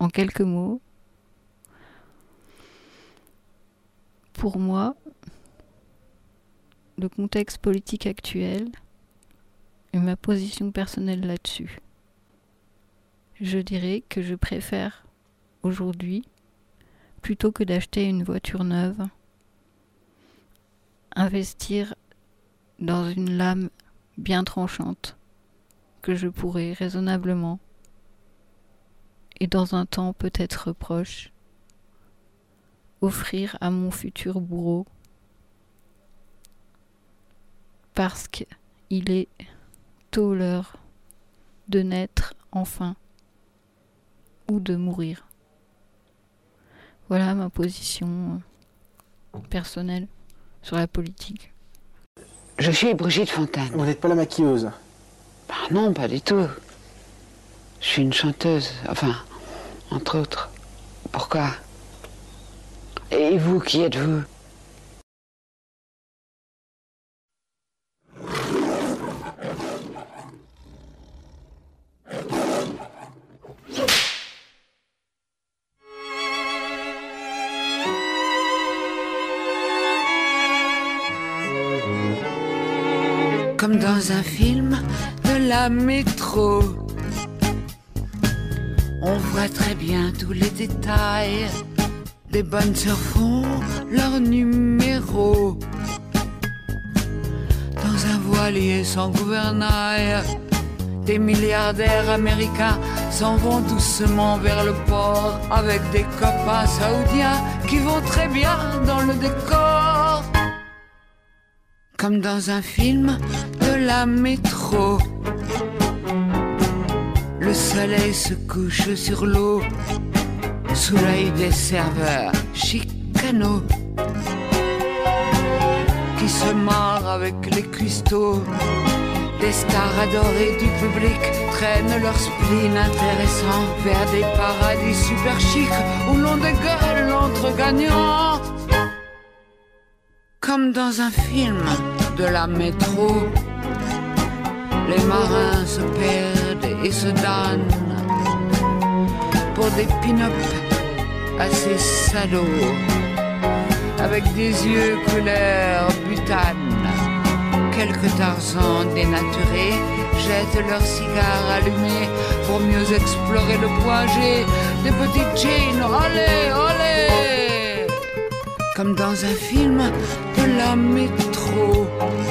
en quelques mots, pour moi, le contexte politique actuel et ma position personnelle là-dessus. Je dirais que je préfère aujourd'hui, plutôt que d'acheter une voiture neuve, investir dans une lame bien tranchante que je pourrais raisonnablement et dans un temps peut-être proche offrir à mon futur bourreau parce qu'il est tôt l'heure de naître enfin ou de mourir. Voilà ma position personnelle sur la politique. Je suis Brigitte Fontaine. Vous n'êtes pas la maquilleuse? Bah non, pas du tout. Je suis une chanteuse, enfin, entre autres. Pourquoi? Et vous, qui êtes-vous? Comme dans un film de la métro, on voit très bien tous les détails. Les bonnes sœurs font leur numéro dans un voilier sans gouvernail. Des milliardaires américains s'en vont doucement vers le port avec des copains saoudiens qui vont très bien dans le décor. Comme dans un film de la métro, le soleil se couche sur l'eau sous l'œil des serveurs chicanos qui se marrent avec les cuistots. Des stars adorées du public traînent leur spleen intéressant vers des paradis super chics où l'on dégueule entre gagnants. Comme dans un film de la métro, les marins se perdent et se donnent pour des pin-up assez salauds, avec des yeux couleur butane. Quelques Tarzans dénaturés jettent leurs cigares allumés pour mieux explorer le point G des petites jeans. Olé, olé! Comme dans un film de la métro,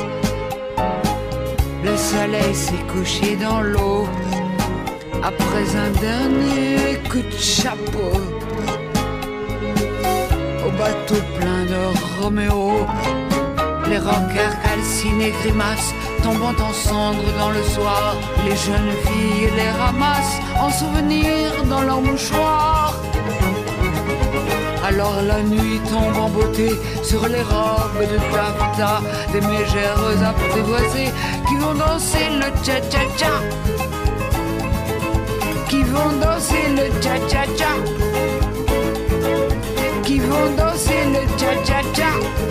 le soleil s'est couché dans l'eau après un dernier coup de chapeau au bateau plein de Roméo. Les rockers calcinés grimacent, tombant en cendres dans le soir. Les jeunes filles les ramassent en souvenir dans leurs mouchoirs. Alors la nuit tombe en beauté sur les robes de taffetas des mégères apprivoisées qui vont danser le cha-cha-cha, qui vont danser le cha-cha-cha, qui vont danser le cha-cha-cha,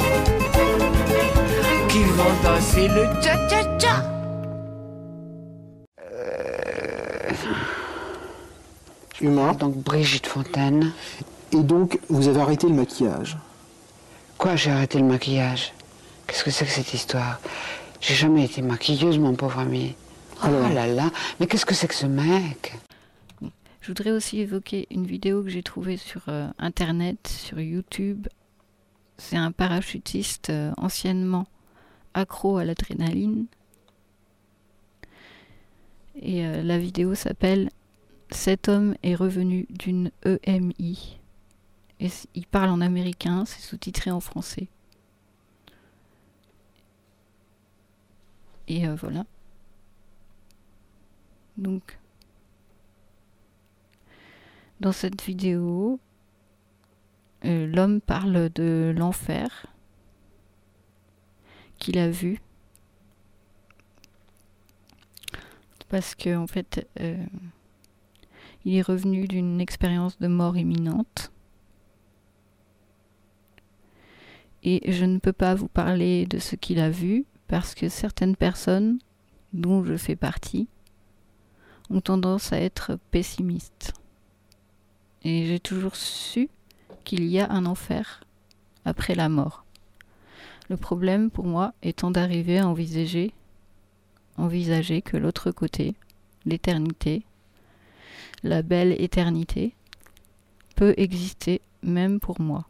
qui vont danser le cha-cha-cha. Humain. Donc Brigitte Fontaine. Et donc, vous avez arrêté le maquillage? Quoi, j'ai arrêté le maquillage? Qu'est-ce que c'est que cette histoire? J'ai jamais été maquilleuse, mon pauvre ami. Oh là là, mais qu'est-ce que c'est que ce mec? Je voudrais aussi évoquer une vidéo que j'ai trouvée sur Internet, sur YouTube. C'est un parachutiste anciennement accro à l'adrénaline. Et la vidéo s'appelle « Cet homme est revenu d'une EMI ». Et il parle en américain, c'est sous-titré en français. Et voilà. Donc, dans cette vidéo, l'homme parle de l'enfer qu'il a vu. Parce que, en fait, il est revenu d'une expérience de mort imminente. Et je ne peux pas vous parler de ce qu'il a vu parce que certaines personnes, dont je fais partie, ont tendance à être pessimistes. et j'ai toujours su qu'il y a un enfer après la mort. Le problème pour moi étant d'arriver à envisager que l'autre côté, l'éternité, la belle éternité, peut exister même pour moi.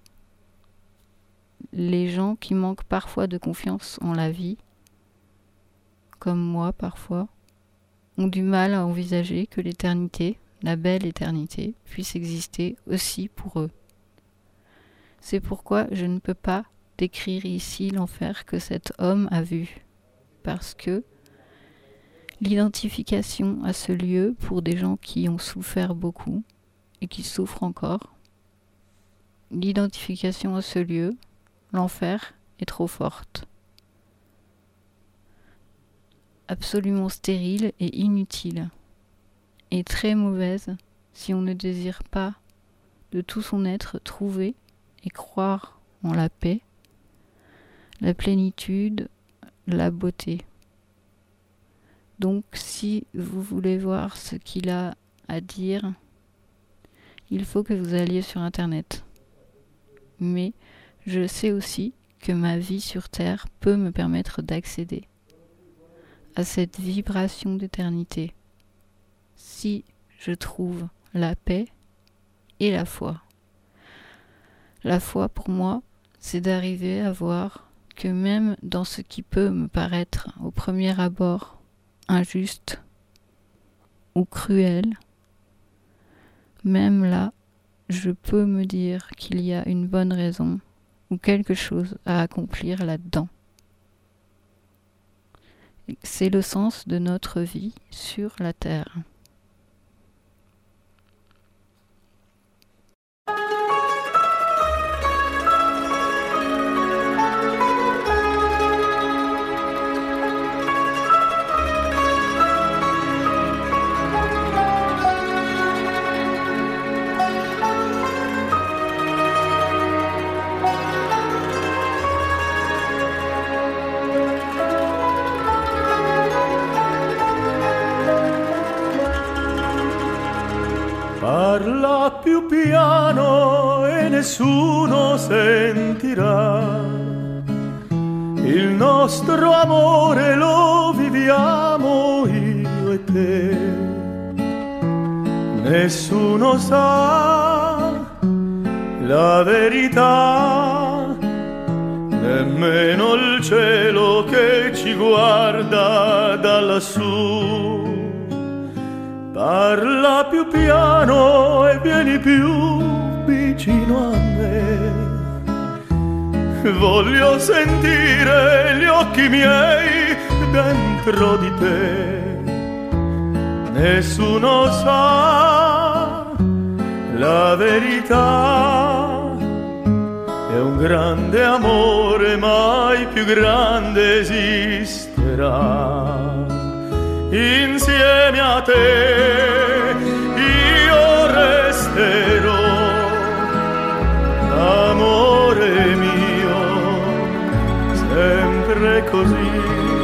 Les gens qui manquent parfois de confiance en la vie, comme moi parfois, ont du mal à envisager que l'éternité, la belle éternité, puisse exister aussi pour eux. C'est pourquoi je ne peux pas décrire ici l'enfer que cet homme a vu, parce que l'identification à ce lieu pour des gens qui ont souffert beaucoup et qui souffrent encore, l'identification à ce lieu, l'enfer, est trop forte. Absolument stérile et inutile, et très mauvaise si on ne désire pas de tout son être trouver et croire en la paix, la plénitude, la beauté. Donc si vous voulez voir ce qu'il a à dire, il faut que vous alliez sur Internet. Mais je sais aussi que ma vie sur Terre peut me permettre d'accéder à cette vibration d'éternité, si je trouve la paix et la foi. La foi pour moi, c'est d'arriver à voir que même dans ce qui peut me paraître au premier abord injuste ou cruel, même là, je peux me dire qu'il y a une bonne raison ou quelque chose à accomplir là-dedans. C'est le sens de notre vie sur la terre. Parla più piano e nessuno sentirà. Il nostro amore lo viviamo io e te. Nessuno sa la verità, nemmeno il cielo che ci guarda da lassù. Parla più piano e vieni più vicino a me. Voglio sentire gli occhi miei dentro di te. Nessuno sa la verità. È un grande amore, mai più grande esisterà. Insieme a te io resterò, amore mio, sempre così.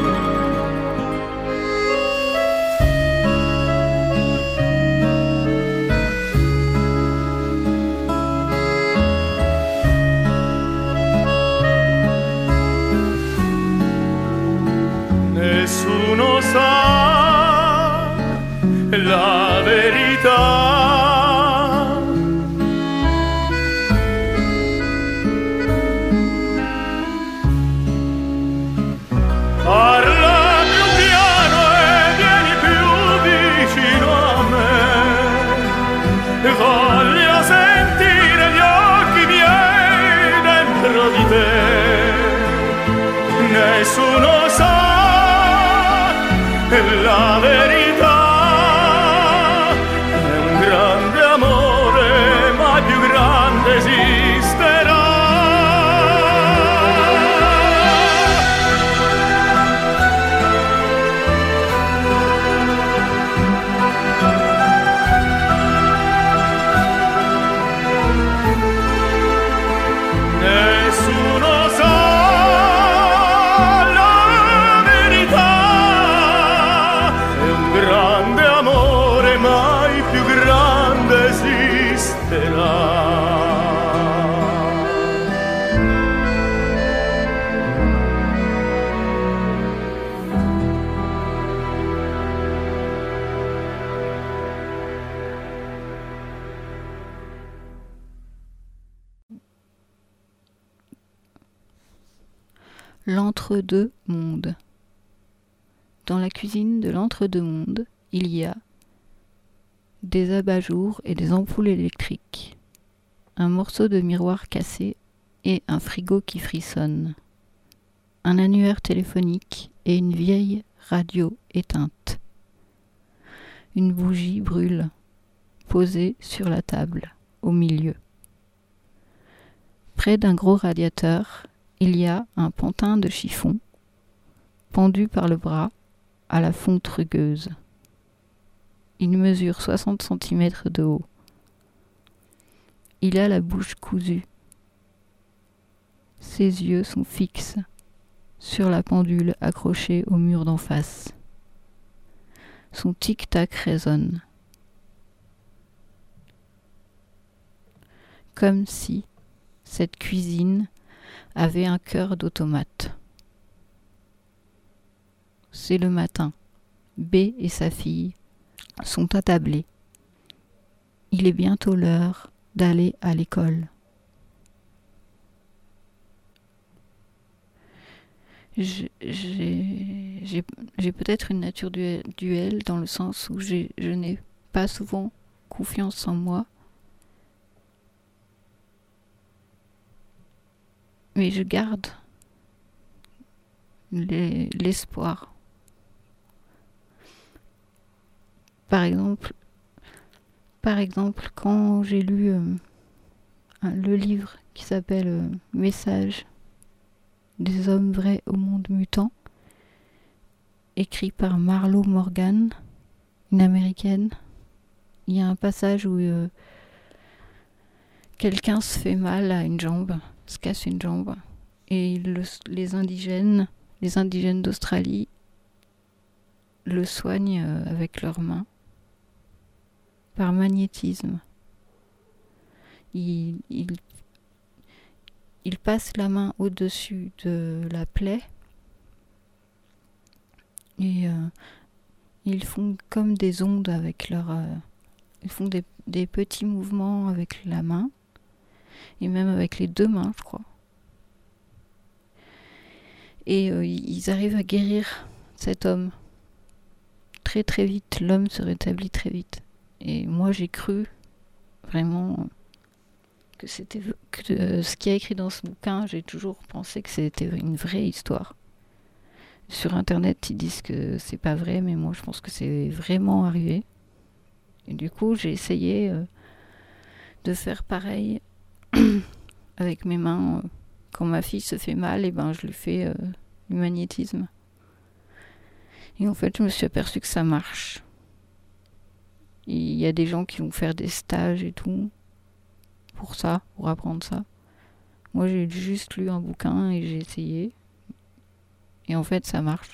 Nessuno sa la verità. Parla più piano e vieni più vicino a me. Voglio sentire gli occhi miei dentro di te. Nessuno sa la verità. È un grande amore, ma più grande esisterà. Nessuno sa la verità. È un grande esiterà. L'entre-deux-mondes. Dans la cuisine de l'entre-deux-mondes, il y a des abat-jours et des ampoules électriques, un morceau de miroir cassé et un frigo qui frissonne, un annuaire téléphonique et une vieille radio éteinte. Une bougie brûle, posée sur la table, au milieu. Près d'un gros radiateur, il y a un pantin de chiffon, pendu par le bras à la fonte rugueuse. Il mesure 60 cm de haut. Il a la bouche cousue. Ses yeux sont fixes sur la pendule accrochée au mur d'en face. Son tic-tac résonne. Comme si cette cuisine avait un cœur d'automate. C'est le matin. B et sa fille sont attablés. Il est bientôt l'heure d'aller à l'école. J'ai peut-être une nature duel dans le sens où je n'ai pas souvent confiance en moi. Mais je garde l'espoir. Par exemple, quand j'ai lu le livre qui s'appelle Messages des hommes vrais au monde mutant, écrit par Marlo Morgan, une américaine, il y a un passage où quelqu'un se fait mal à une jambe, se casse une jambe, et les indigènes d'Australie le soignent avec leurs mains par magnétisme. Il passe la main au-dessus de la plaie et ils font comme des ondes avec ils font des petits mouvements avec la main et même avec les deux mains, je crois. Et ils arrivent à guérir cet homme très très vite. L'homme se rétablit très vite. Et moi j'ai cru vraiment que c'était ce qui est écrit dans ce bouquin. J'ai toujours pensé que c'était une vraie histoire. Sur internet ils disent que c'est pas vrai, mais moi je pense que c'est vraiment arrivé. Et du coup j'ai essayé de faire pareil avec mes mains. Quand ma fille se fait mal, et ben je lui fais du magnétisme. Et en fait je me suis aperçue que ça marche. Il y a des gens qui vont faire des stages et tout pour apprendre ça. Moi j'ai juste lu un bouquin et j'ai essayé. Et en fait ça marche.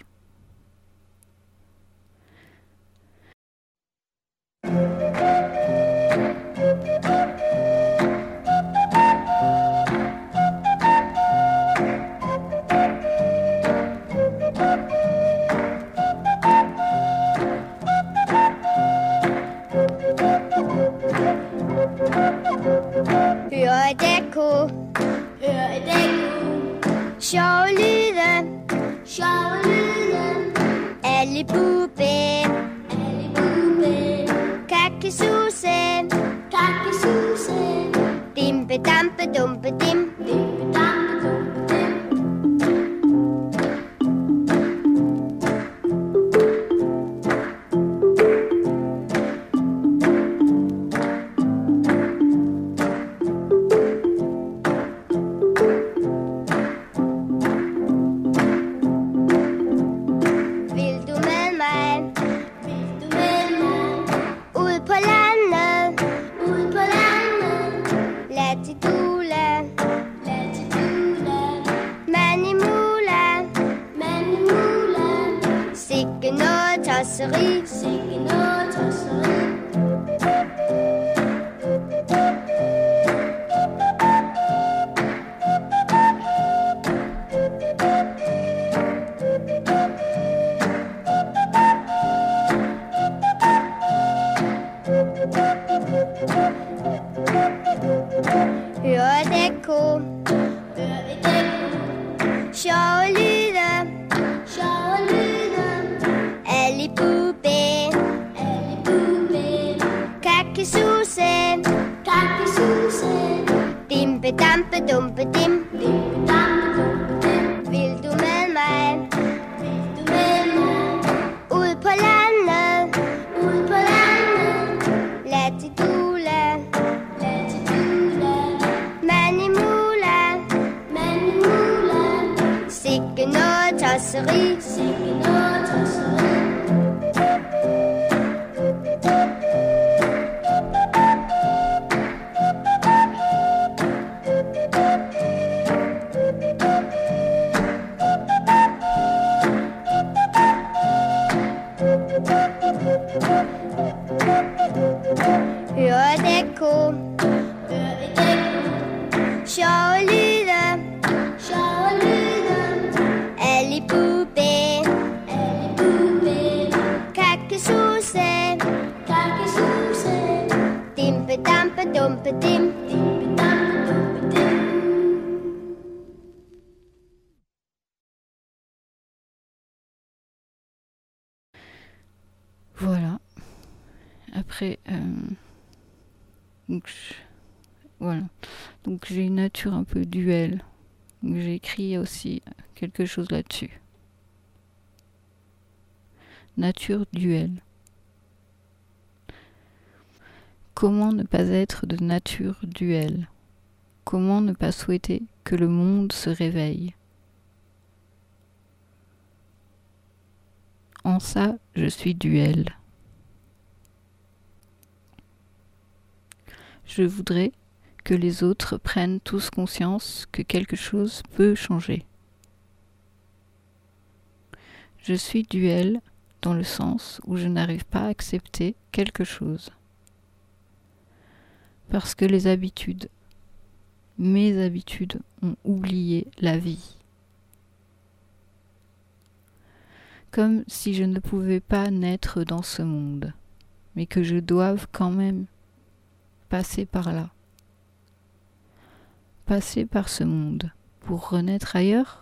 Hør et ekko, sjove lyde, alle bube, kakkesuse, dimpe dampe dumpe dim, sikke noget tosseri. dumpe-dumpe-dim. Vil du med mig? Ud på landet. Latidula. Manimula. Sikke noget tosseri. Hør et ekko. Sjove lyde. Allibube. Kakkesuse. Dimpe-dampe-dumpe-dim. Voilà. Après, voilà. Donc j'ai une nature un peu duel. Donc j'ai écrit aussi quelque chose là-dessus. Nature duel. Comment ne pas être de nature duel? Comment ne pas souhaiter que le monde se réveille? En ça, je suis duel. Je voudrais que les autres prennent tous conscience que quelque chose peut changer. Je suis duel dans le sens où je n'arrive pas à accepter quelque chose. Parce que les habitudes, mes habitudes, ont oublié la vie. Comme si je ne pouvais pas naître dans ce monde, mais que je doive quand même passer par là. Passer par ce monde pour renaître ailleurs?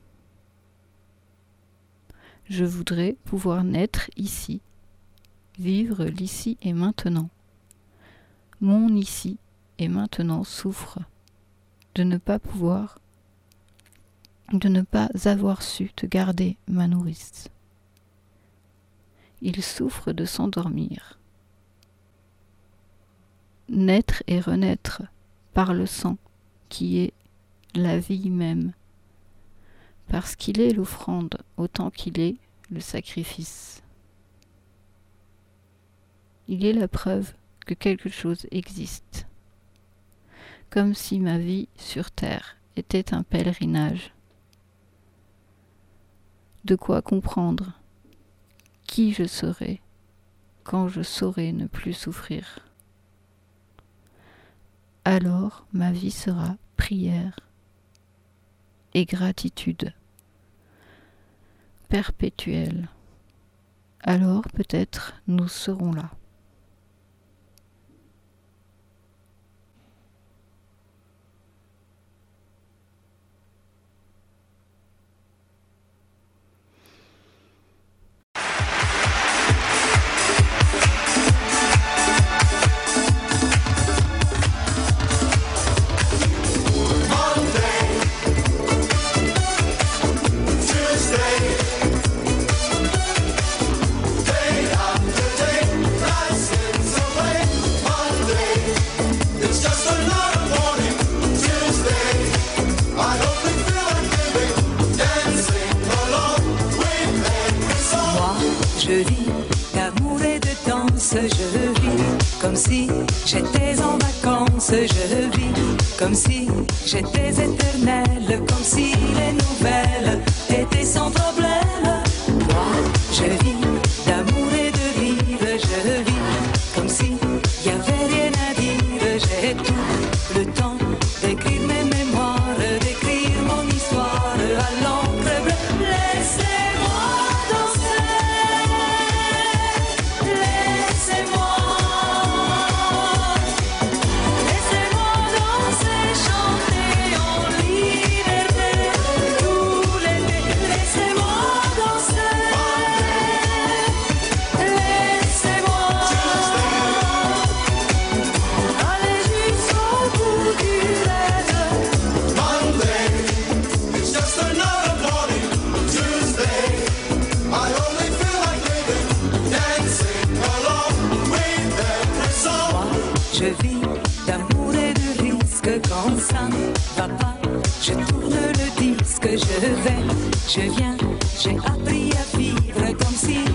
Je voudrais pouvoir naître ici, vivre l'ici et maintenant. Mon ici et maintenant souffre de ne pas pouvoir, de ne pas avoir su te garder ma nourrice. Il souffre de s'endormir. Naître et renaître par le sang qui est la vie même, parce qu'il est l'offrande autant qu'il est le sacrifice. Il est la preuve que quelque chose existe, comme si ma vie sur terre était un pèlerinage. De quoi comprendre qui je serai quand je saurai ne plus souffrir. Alors ma vie sera prière et gratitude perpétuelle. Alors peut-être nous serons là. Je vis d'amour et de danse, je vis comme si j'étais en vacances, je vis comme si j'étais éternelle, comme si les nouvelles étaient sans problème. Moi, je vis d'amour et de rire, je vis comme si y avait rien à dire, j'ai tout le temps d'écrire mes mémoires, d'écrire mon histoire à l'encre bleue. Laissez-moi danser. Allez jusqu'au d'amour et de risque. Quand ça ne va pas, je tourne le disque, je vais, je viens. J'ai appris à vivre comme si